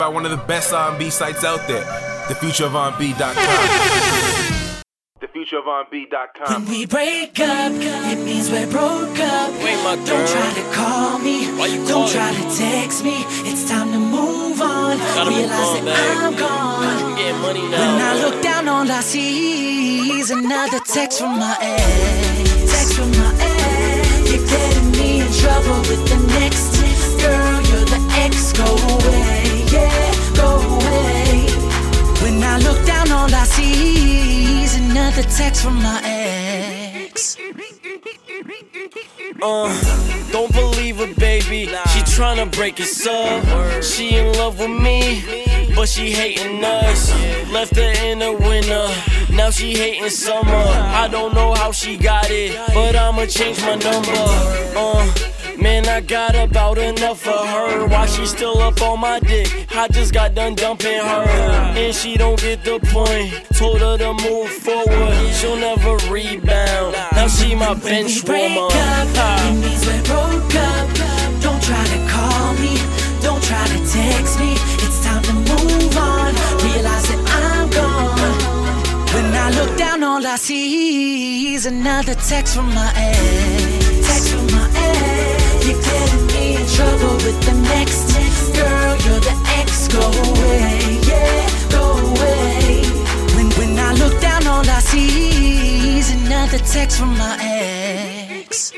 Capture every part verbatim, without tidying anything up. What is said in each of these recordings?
by one of the best R and B sites out there, the future of R and B dot com. the future of R and B dot com. When we break up, it means we're broke up. Wait, my girl. Don't try to call me. Why you Don't calling try me? to text me. It's time to move on. Gotta move Realize on, that babe. I'm gone. I'm getting money now. When I look down, all I see is another text from my ex. Text from my ex. You're getting me in trouble with the next. Girl, you're the ex. Go away, yeah, go away. When I look down, all I see is another text from my ex. Uh, don't believe her, baby. She tryna break us up. She in love with me, but she hating us. Left her in the winter, now she hating summer. I don't know how she got it, but I'ma change my number. Uh, man, I got about enough of her. Why she still up on my dick? I just got done dumping her, and she don't get the point. Told her to move forward, she'll never rebound. Now she my bench woman. It means we're broke up. Don't try to call me. Don't try to text me. It's time to move on. Realize that I'm gone. When I look down, all I see is another text from my ex. Text from my ex. You're getting me in trouble with the next. Girl, you're the ex. Go away, yeah, go away. When when I look down, all I see is another text from my ex.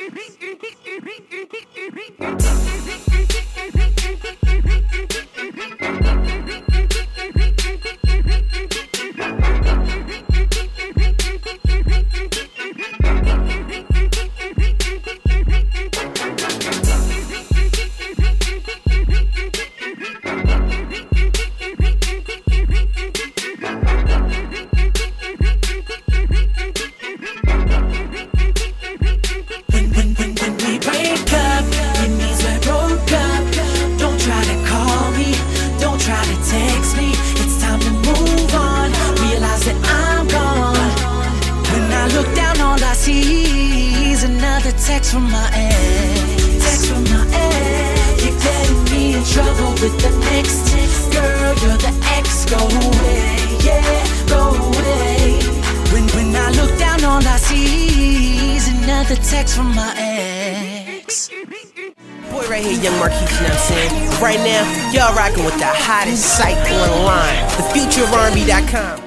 Text from my ex. Text from my ex. You're getting me in trouble with the next. Girl, you're the ex. Go away, yeah, go away. When when I look down, all I see is another text from my ex. Boy, right here, Young Marquis, you know what I'm saying? Right now, y'all rocking with the hottest site online, the future of R and B dot com.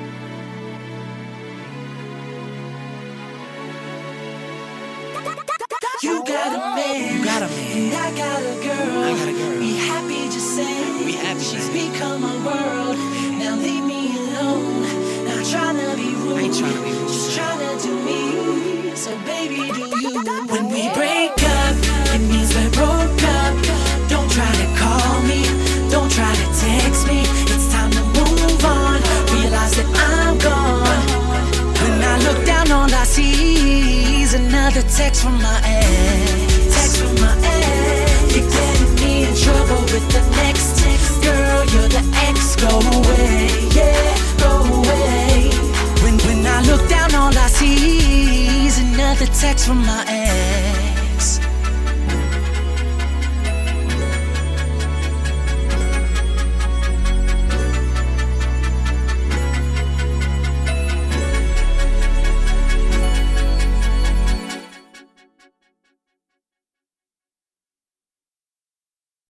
You got a man, You got a man. and I got a girl. I got a girl. We happy just saying. We happy, She's man. become my world. Now leave me alone. Not trying to be rude. I ain't tryna be rude. Just trying to do me. So baby, do you? When we break